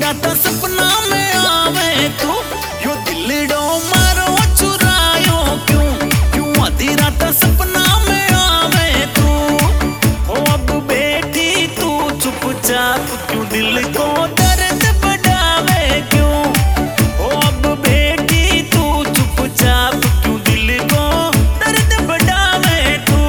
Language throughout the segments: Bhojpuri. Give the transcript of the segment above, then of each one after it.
रात सपना में आवे तू, यो दिलड़ो मारो चुरायो क्यों, क्यों आधी रात सपना में आवे तू। हो अब बैठी तू चुपचाप, क्यों दिल को दर्द बढ़ावे क्यों। हो अब बैठी तू चुपचाप, क्यों दिल को दर्द बढ़ावे तू,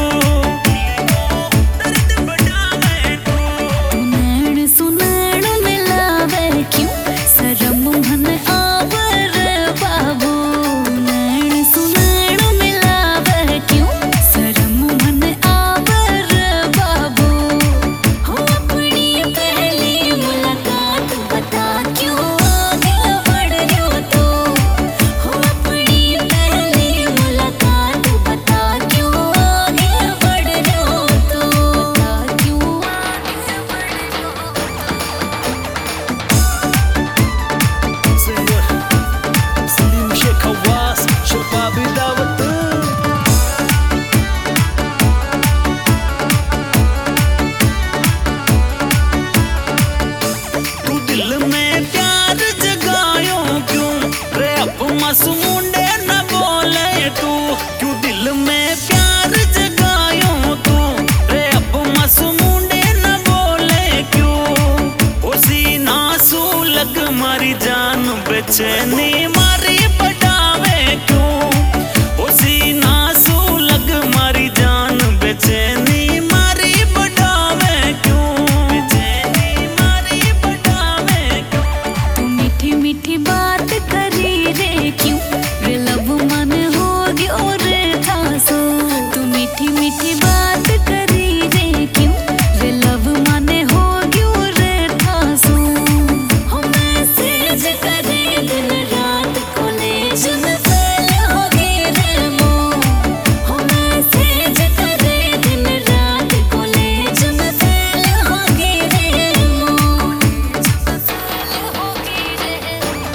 दर्द बढ़ावे तू। नैन सुनैन मिलावे क्यों, शरम मन आवर बाबू। नैन सुनैन मिलावे क्यों, शरम मन आवर बाबू। हो अपनी पहली मुलाकात बता, क्यों आगे बढ़ रहे हो तो। हो अपनी पहली मुलाकात बता, क्यों आगे बढ़ रहे हो तो। बता क्यों आगे बढ़ रहे हो। सलीम शेख हवास शबाबी दावत। तू दिल में प्यार जगायो क्यों, रे अब मासूमुंडे न बोले तू। क्यों दिल में प्यार जगायो तू, रे अब मासूमुंडे न बोले क्यों। ओ सीना सू लग मारी जान बेचैनी मारी बढ़ावे क्यों। ओ सीना सू लग मारी जान बेचैनी मारी बढ़ावे क्यों, बेचैनी मारी बढ़ावे क्यों। तू मीठी मीठी बात करी रे क्यों, रे लब मन हो गयो रे थासो। तू मीठी मीठी बात करी रे क्यों, रे लब मन हो गयो रे थासो। हो मैसेज करे दिन रात कॉलेज में फेल हो गए रे मोह। हो मैसेज करे दिन रात कॉलेज में फेल हो गए रे मोह। फेल हो गए रे।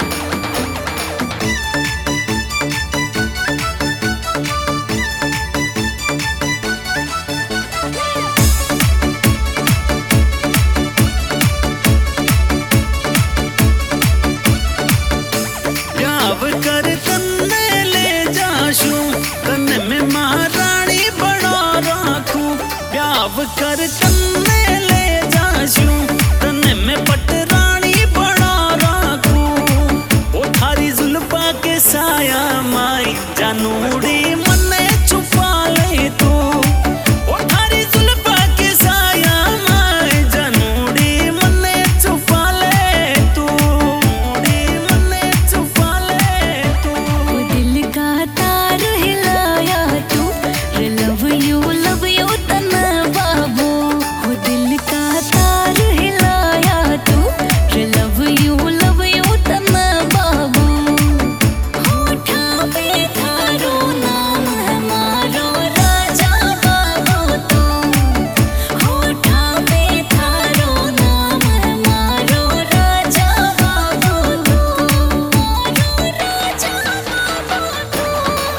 प्याव कर तन्ने ले जाशू, तन्ने में महारानी बना राखू। प्याव कर तन्ने ले जाशू, तन्ने में पटरानी बना राखू। ओ थारी जुल्फा के साया माई जानूड़ी मने छुपा ले तू। ओ थारी जुल्फा के साया माई जानूड़ी मने छुपा ले तू, मने छुपा ले तू। वो दिल का तार हिलाया तू, रे लव यू तना बाबू। वो दिल का तार हिलाया तू, रे लव यू तना बाबू। होठा पे थारो नाम है मारो राजा बाबू तो। होठा पे थारो नाम है मारो राजा बाबू तो। मारो राजा बाबू तो।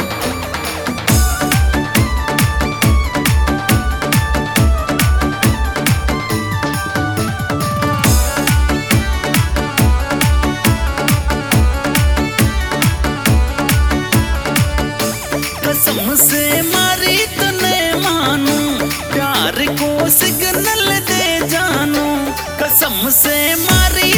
कसम से मारी तने मानू, प्यार को सिग्नल दे जानू। कसम से मारी